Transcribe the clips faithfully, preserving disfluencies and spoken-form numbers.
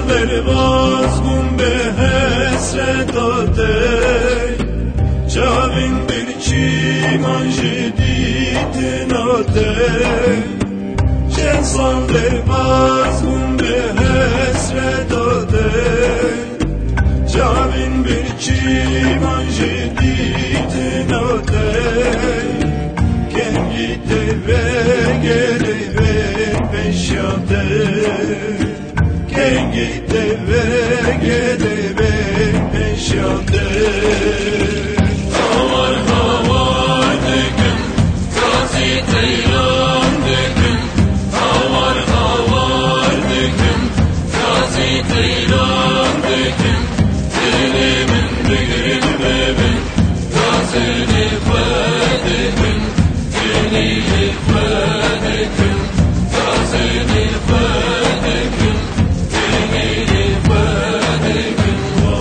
سالdır vazgum be hesret ate Çavin bir çiman jeditin ate Çen saldır vazgum be hesret ate Çavin bir çiman jeditin ate Kengi teve gele ve peşate Kengi teve gele ve peşate Havar havar dekim Gazi teyran dekim Havar havar dekim Gazi teyran dekim Dilimin birin bebin Gazini fedekim Dilimin fedekim Gazini fedekim Dilimin fedekim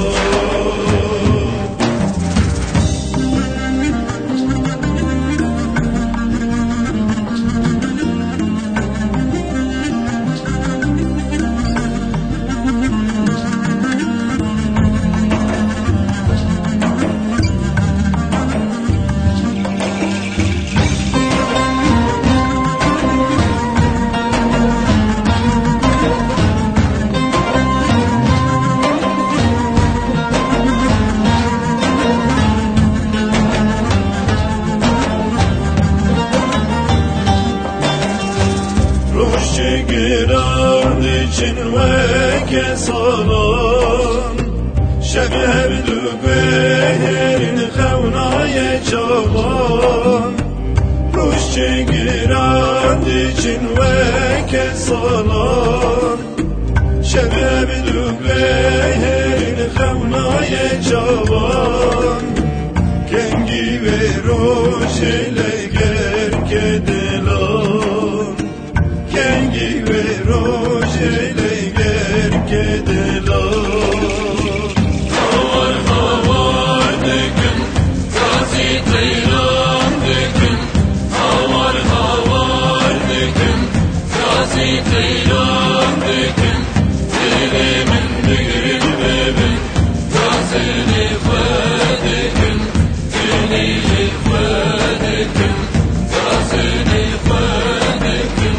Girar için ve kesalan Şeker düğerin xevnaye çavan Ruşçe girar için ve kesalan Şeker düğerin xevnaye çavan Kengi ve rojele gerke delan Kengi ve rojele gerke delan Havar havar dekim Gazi teyran dekim Havar havar dekim Gazi teyran dekim Dilimin birin bebin Gazini fedekim Dilimin fedekim Gazini fedekim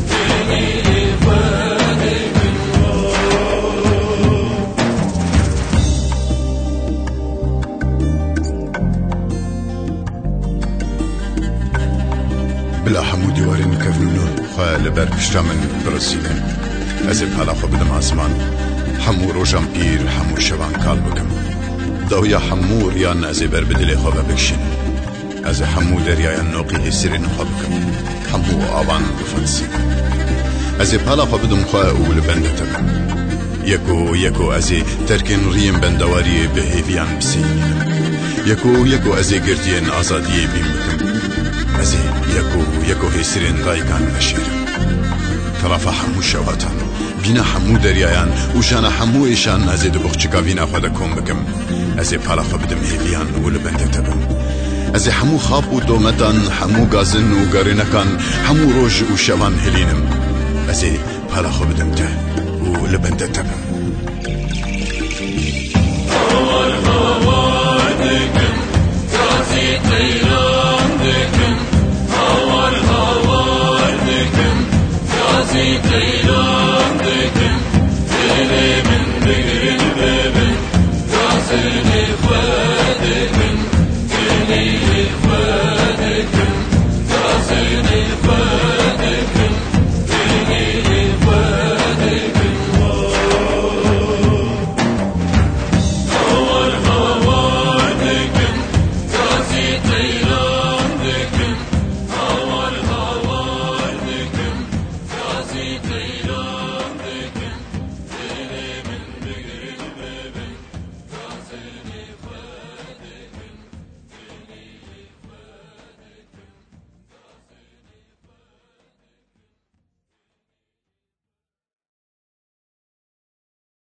بلا همو دیوارین کفنونو خواه لبر پشتا من برسیدن از پلا خو بدم آسمان همو روشم پیر همو شوان کال بکم داویا همو ریان از بر بدل خواه بکشن از همو دریای نوقی سرین خواه بکم همو آوان بفنسی از پلا خو بدم خواه اول بنده تکم یکو یکو از ترکن ریم بندواری به هیویان بسینیم یکو یکو از گردین آزادی بیم بکم از یکو یکو هسرین رایگان بشیرم طرف همو شواتان بینا همو دریایان و شان همو ایشان از دو بخچکا وینا خود کن بکم از پالا خو بدم هیویان ول بنده تبم از همو خواب و دومدان همو گازن و گرینکان همو روز و شوان هلینم از پالا خو بدم ته ول بنده تبم Havar havar dekim Gazi teyran dekim Havar havar dekim Gazi teyran dekim Dilimin birin bebin Gazini fedekim Dilimin fedekim Gazini fedekim Dilimin fedekim Havar havar dekim Gazi teyran dekim Havar havar dekim Gazi teyran